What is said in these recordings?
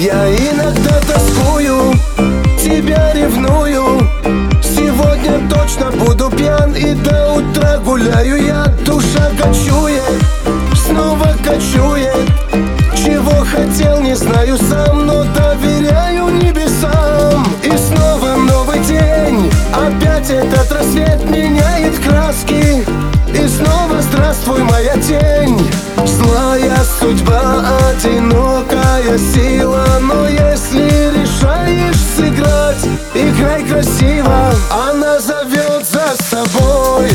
Я иногда тоскую, тебя ревную. Сегодня точно буду пьян и до утра гуляю я. Душа кочует, снова кочует. Чего хотел, не знаю сам, но доверяю небесам. И снова новый день, опять этот рассвет меняет краски. И снова здравствуй, моя тень. Злая судьба, одинокая сила. Но если решаешь сыграть, играй красиво. Она зовет за собой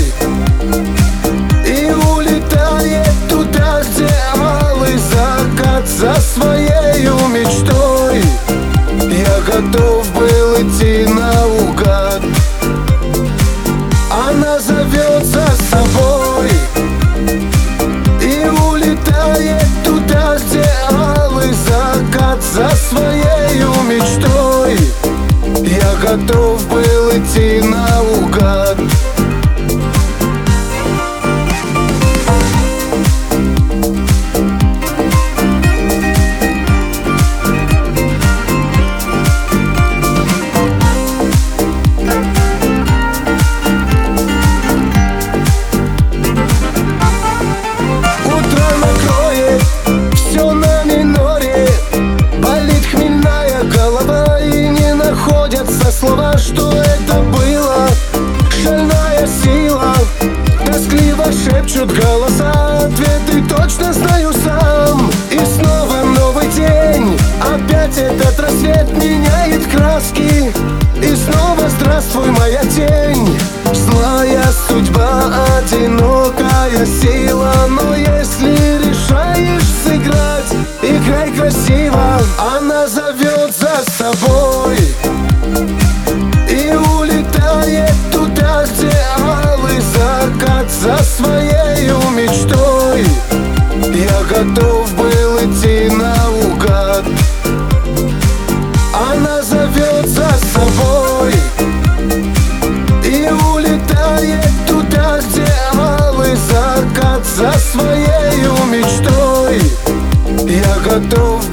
и улетает туда, где алый закат. За своею мечтой я готов был идти наугад. Она зовет за собой и улетает туда, где алый закат. За своею мечтой я готов был идти наугад. Слова, что это было, шальная сила. Тоскливо шепчут голоса, ответы точно знаю сам. И снова новый день, опять этот рассвет меняет краски. И снова здравствуй, моя тень. Злая судьба, одинокая сила. Но если решаешь сыграть, играй красиво. Она зовет за собой и улетает туда, где алый закат. За своею мечтой я готов был идти наугад. Она зовет за собой и улетает туда, где алый закат. За своею мечтой я готов